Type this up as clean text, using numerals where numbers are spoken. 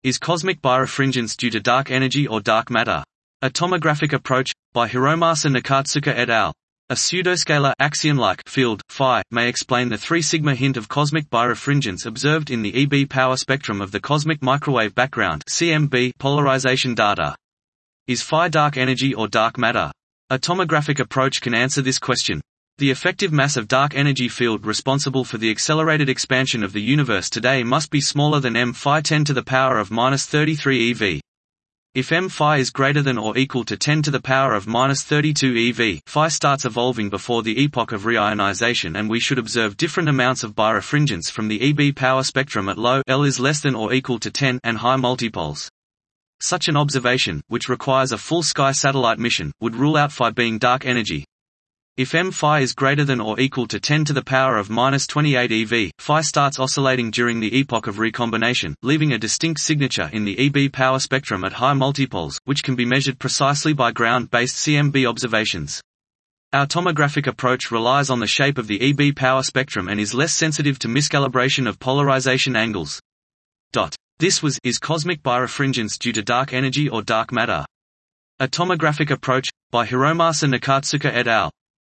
Is cosmic birefringence due to dark energy or dark matter? A tomographic approach, by Hiromasa Nakatsuka et al. A pseudoscalar axion-like field, phi, may explain the 3 sigma hint of cosmic birefringence observed in the EB power spectrum of the cosmic microwave background (CMB) polarization data. Is phi dark energy or dark matter? A tomographic approach can answer this question. The effective mass of dark energy field responsible for the accelerated expansion of the universe today must be smaller than m phi 10 to the power of minus 33 eV. If m phi is greater than or equal to 10 to the power of minus 32 eV, phi starts evolving before the epoch of reionization, and we should observe different amounts of birefringence from the EB power spectrum at low L is less than or equal to 10 and high multipoles. Such an observation, which requires a full sky satellite mission, would rule out phi being dark energy. If m phi is greater than or equal to 10 to the power of minus 28 eV, phi starts oscillating during the epoch of recombination, leaving a distinct signature in the EB power spectrum at high multipoles, which can be measured precisely by ground-based CMB observations. Our tomographic approach relies on the shape of the EB power spectrum and is less sensitive to miscalibration of polarization angles. This was Is cosmic birefringence due to dark energy or dark matter? A tomographic approach, by Hiromasa Nakatsuka et al.